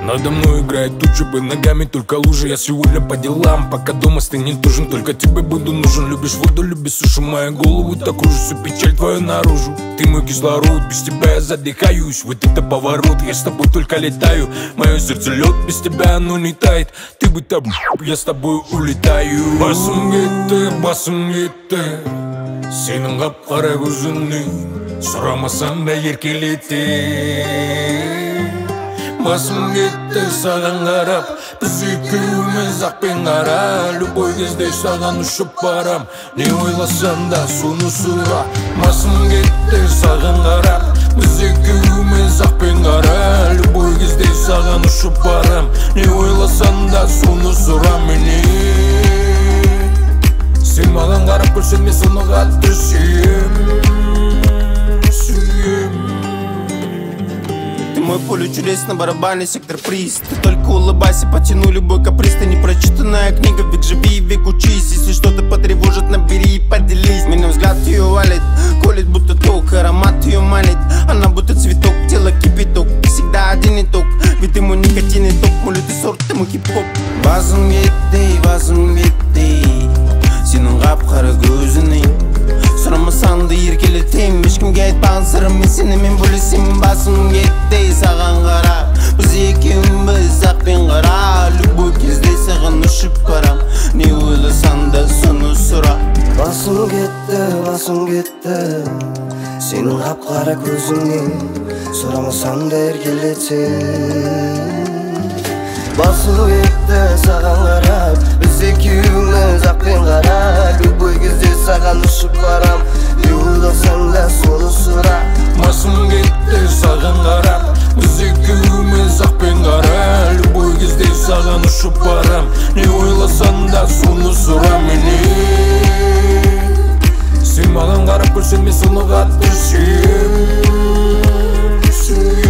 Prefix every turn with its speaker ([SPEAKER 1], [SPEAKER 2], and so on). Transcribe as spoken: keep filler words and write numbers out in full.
[SPEAKER 1] Надо мной играет туча, бы ногами только лужи. Я сегодня по делам, пока дома стынет ужин. Только тебе буду нужен, любишь воду, любишь сушу. Мою голову так кружит, всю печаль твою наружу. Ты мой кислород, без тебя я задыхаюсь. Вот это поворот, я с тобой только летаю. Мое сердце лед, без тебя оно не тает. Ты бы там, я с тобой улетаю. Басым кетті, басым кетті, сенің қап-қара көзіңнен сұрамасаң да еркелетті. Басым кетті саған қарап, біз екеуміз ақпен қара. Любой кезде саған ұшып барам, не ойласам да соны сұра. Басым кетті саған қарап, біз екеуміз ақпен қара. Любой кезде саған ұшып барам, не ойласам да соны сұра менен. Сен маған қарап көрсең мен соны қатты сүйем, сүйем.
[SPEAKER 2] Мой поле чудес на барабане, сектор приз. Ты только улыбайся, потяну любой каприз. Ты непрочитанная книга, век живи, век учись. Если что-то потревожит, набери и поделись. Меня взгляд ее валит, колет будто ток, аромат ее манит. Она будто цветок, тело кипяток, всегда один итог. Ведь ты мой никотин и ток, мой лютый сорт, ты мой хип-хоп. Басым кетті, басым кетті, сенің қап-қара көзіңнен сұрамасаң да еркелетем. Ешкімге айтпаған сырым, мен сенімен бөлісемін. Басым кетті саған қарап, біз екеуміз ақпен қара. Любой кезде саған ұшып барам, не ойласаң да соны сұра.
[SPEAKER 3] Басым кетті, басым кетті, сенің қап-қара көзіңнен сұрамасаң да еркелетем. Басым кетті саған қарап, біз екеуміз ақпен қара. Любой кезде саған ұшып барам, не ойласаң да соны сұра.
[SPEAKER 1] Басым кетті саған қарап, біз екеуміз ақпен қара. Любой кезде саған ұшып барам, не ойласаң да соны сұра менен. Сен маған қарап көрсең мен соны қатты сүйем, сүйем.